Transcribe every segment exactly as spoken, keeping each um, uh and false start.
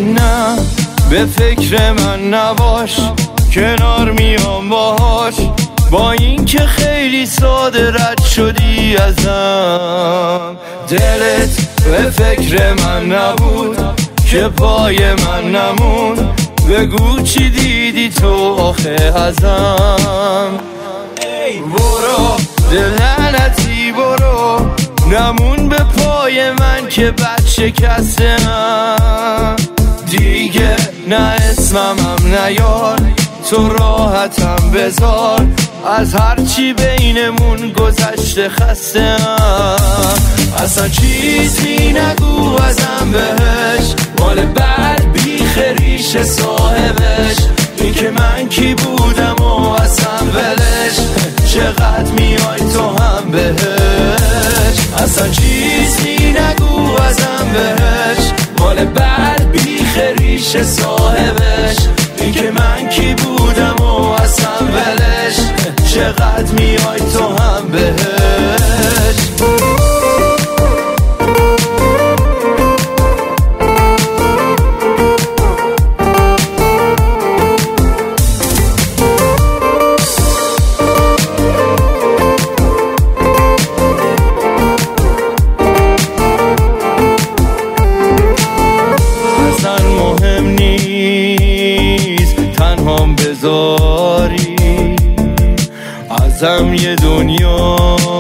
نه به فکر من نباش، کنار میام باهاش، با این که خیلی ساده رد شدی ازم. دلت به فکر من نبود که پای من نمون، بگو چی دیدی تو آخه ازم. برو دل لعنتی برو، نمون به پای من که بد شکستم. دیگه نه اسممم نیار، تو راحتم بذار، از هرچی بینمون گذشته خستم. اصلا چیزی نگو ازم بهش، مال بعد بیخ ریش صاحبش. این که من کی بودم و اصلا ولش، چقدر میای تو هم بهش. اصلا چیزی نگو ازم بهش، مال بعد بیخ ریش صاحبش. این که من کی بودم و اصلا ولش، چقدر میای تو هم بهش. بذاری ازم یه دنیا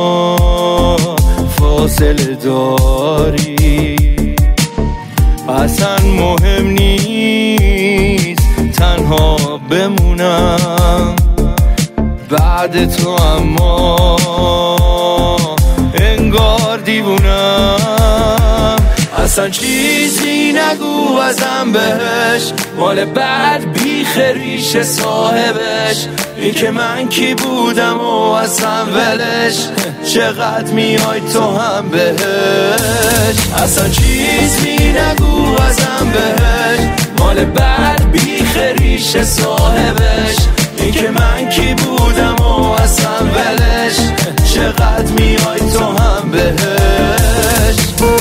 فاصله داری، اصلا مهم نیست تنها بمونم بعد تو، اما انگار دیوونم. اصلا چیزی نگو ازم بهش، مال بعد بیخ ریش صاحبش. این که من کی بودم و اصلا ولش، چقدر میای تو هم بهش. اصلا چیزی نگو ازم بهش، مال بعد بیخ ریش صاحبش. این که من کی بودم و اصلا ولش، چقدر میای تو هم بهش.